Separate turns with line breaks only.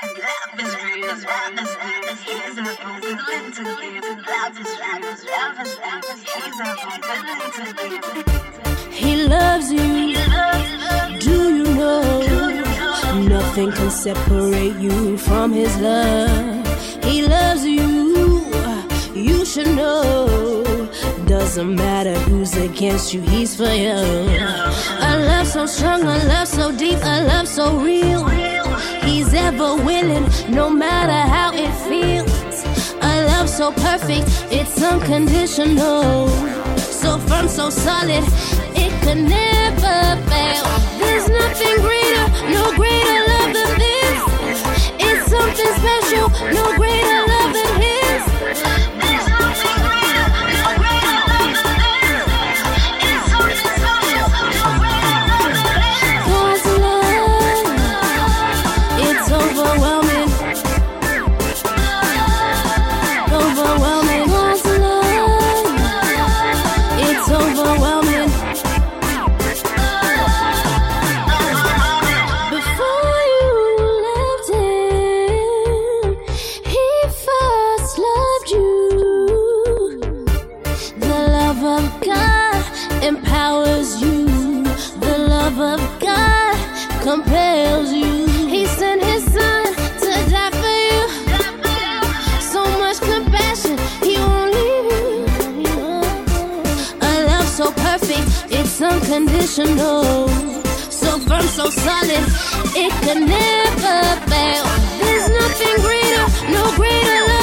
He loves you. Do you know? Nothing can separate you from his love. He loves you. You should know. Doesn't matter who's against you, he's for you. A love so strong, a love so deep, a love so real. He's ever willing, no matter how it feels. A love so perfect, it's unconditional. So firm, so solid, it could never fail. There's nothing greater, no greater love than this. It's something special, no greater love than his. There's nothing greater, no greater love than this. It's something special, no greater love than his. God's love, it's overwhelming. Overwhelming. God's love, it's overwhelming. Before you left him, he first loved you. The love of God empowers you. The love of God compels you. He sent his son to die for you. So much compassion, he won't leave you. A love so perfect, it's unconditional. So firm, so solid, it could never fail. There's nothing greater, no greater love.